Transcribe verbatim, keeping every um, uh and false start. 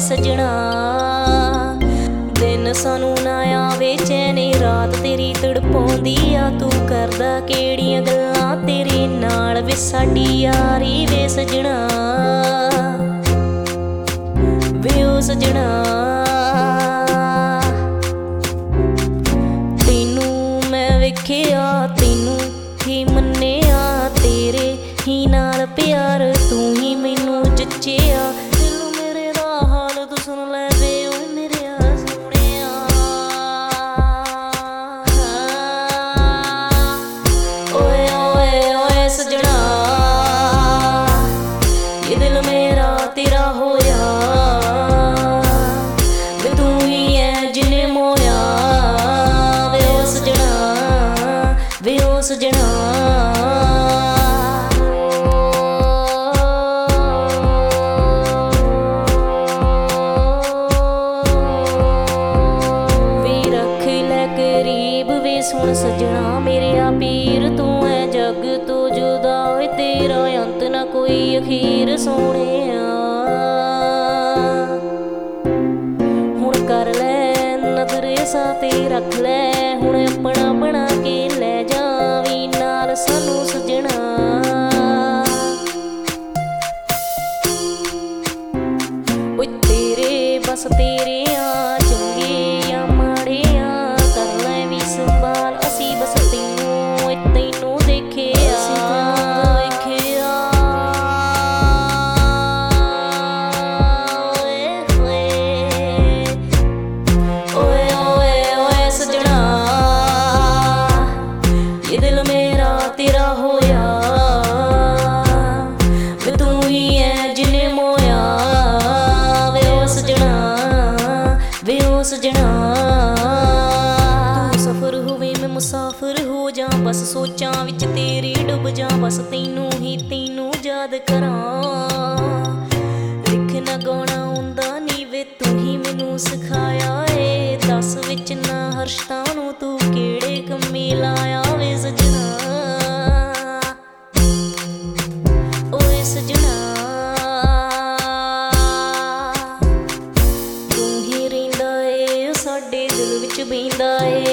सजना। दिन सानू ना आवे चैनी, रात तेरी तड़पाउंदी आ। तू करदा केड़ियां गल्लां तेरे नाल वे साडी यारी वे सजना। वे ओ सजना तैनू मैं वेखिया, तैनू ही मन्निया, तेरे ही नाल प्यार तू ही मैनू जच्चिया। दिल मेरे दा हाल तू सुन लै वे ओ मेरेया सोहणिया। ओए ओए ओए सजना, ये दिल मेरा तेरा होया। वे तू ही है जिन्ने मोया। वे ओ सजना, वे ओ सजना। सुन सजना मेरेया पीर, तू है जग तो जुदा, होए तेरा अंत ना कोई अखीर सोहणिया। हुण कर लै नज़रे सा ते रख लै, हुण अपना बना के लै जावी नाल सानू सजना। ओए तेरे बस तेरे आ चंगे या माड़े आ, कर लै वी संभाल असी बस तैनू तैनू देखिया। ओए ओए ओए सजना, ये दिल मेरा तेरा होया। वे तू ही है जिन्ने मोया। वे ओ सजना, वे ओ सजना। तू सफर होवे मैं मुसाफिर हो जा, बस सोचां विच तेरी डुब जा। बस तैनू ही तैनू याद करां, लिखना गाना आउंदा नी वे तू ही मैनू सिखाया ए। दस विच ना हर्षतां नू तू केड़े कम्मे लाया वे सजना। ओए सजना तू ही रहिंदा ए साडे दिल विच बहिंदा ए।